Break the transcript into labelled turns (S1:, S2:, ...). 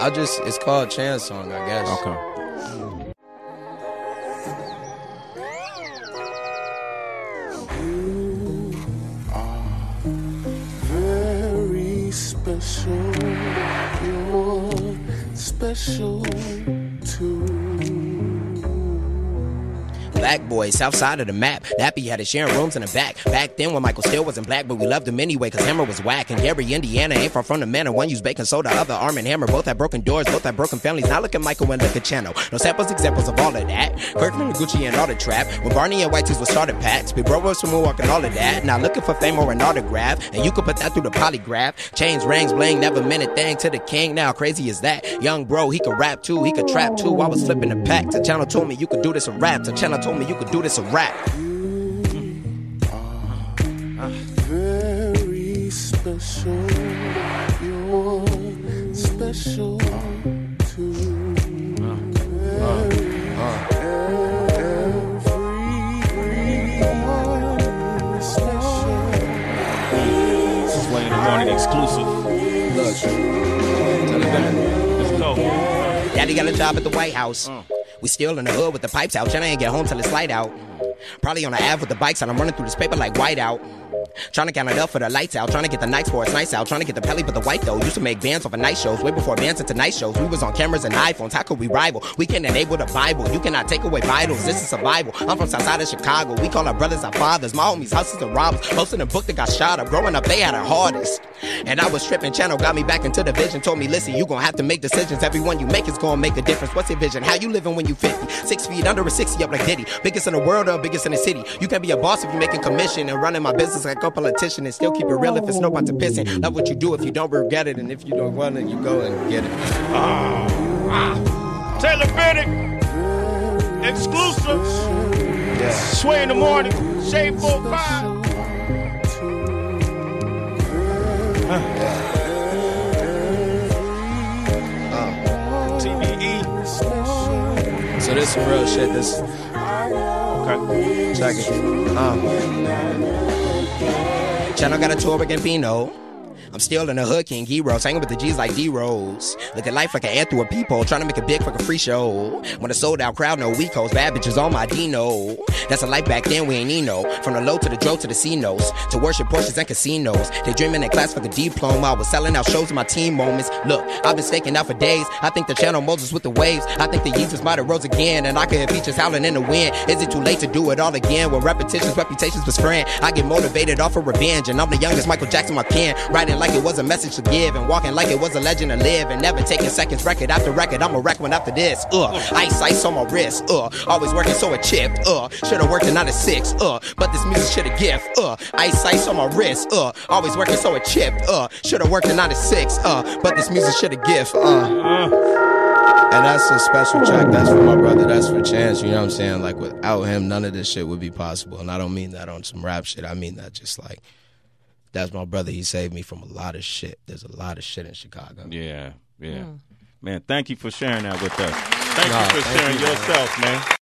S1: It's called Chance Song, I guess.
S2: Okay.
S3: Special, you're special too.
S1: Black boy, south side of the map. Nappy had his sharing rooms in the back. Back then when Michael still wasn't black, but we loved him anyway, cause Hammer was whack. And Gary, Indiana, ain't far from the manor. One used baking soda, other Arm & Hammer. Both had broken doors, both had broken families. Now look at Michael and look at Channel. No samples, examples of all of that. Kirkland, Gucci, and all the trap. When Barney and White Tees were started packs. Big Bro was from Moonwalk and all of that. Now looking for fame or an autograph. And you could put that through the polygraph. Chains, rings, bling, never meant a thing to the king. Now crazy as that. Young bro, he could rap too, he could trap too. I was flipping the pack. The Channel told me you could do this a rap. The Channel told me you could do this a rap.
S3: You are very special. You're special too. Everyone is special.
S2: This is Sway in the Morning exclusive.
S1: Look, tell it back.
S2: Let's go.
S1: Daddy got a job at the White House. We still in the hood with the pipes out. Jenna ain't get home till it's light out. Probably on the Ave with the bikes and I'm running through this paper like whiteout. Trying to count it up for the lights out. Trying to get the nights for it's nice out. Trying to get the pelly but the white though. Used to make bands off of night shows. Way before bands into night shows. We was on cameras and iPhones. How could we rival? We can't enable the Bible. You cannot take away vitals. This is survival. I'm from Southside of Chicago. We call our brothers our fathers. My homies hustlers and robbers. Most in the book that got shot up. Growing up they had it hardest. And I was tripping. Channel got me back into the vision. Told me listen, you gonna have to make decisions. Every one you make is gonna make a difference. What's your vision? How you living when you 50? 6 feet under a 60 up like Diddy. Biggest in the world or biggest in the city. You can be a boss if you making commission and running my business like a politician and still keep it real if it's no about to pissing. Love what you do if you don't regret it, and if you don't want it, you go and get it.
S2: Taylor Bennett, exclusive.
S1: Yeah.
S2: Sway in the Morning, Shade 45. TBE.
S1: So this some real shit. This.
S2: Okay.
S1: Check it. Channel got a tour with Gambino. I'm still in the hood, King Heroes, hanging with the G's like D-Rose. Look at life like an ant through a peephole, trying to make it big for a free show. When a sold out crowd, no weak hoes, bad bitches on my Dino. That's a life back then, we ain't need no. From the low to the dro to the C-notes, to worship Porsches and casinos. They dreaming in class for the diploma, I was selling out shows in my team moments. Look, I've been staking out for days, I think the Channel Moses with the waves. I think the Jesus might have rose again, and I could hear features howling in the wind. Is it too late to do it all again? When repetitions, reputations was friend. I get motivated off of revenge, and I'm the youngest Michael Jackson my pen. Writing like it was a message to give, and walking like it was a legend to live, and never taking seconds, record after record. I'm a wreck one after this. Ice on my wrist. Always working so a chip. Should've worked and not a 6. But this music shit a gift. Ice on my wrist. Always working so a chip. Should've worked and not a 6. But this music shit a gift. And that's a special track. That's for my brother. That's for Chance. You know what I'm saying? Like without him, none of this shit would be possible. And I don't mean that on some rap shit. I mean that just like. That's my brother. He saved me from a lot of shit. There's a lot of shit in Chicago.
S2: Yeah. Man, thank you for sharing that with us. Thank you for sharing yourself, man.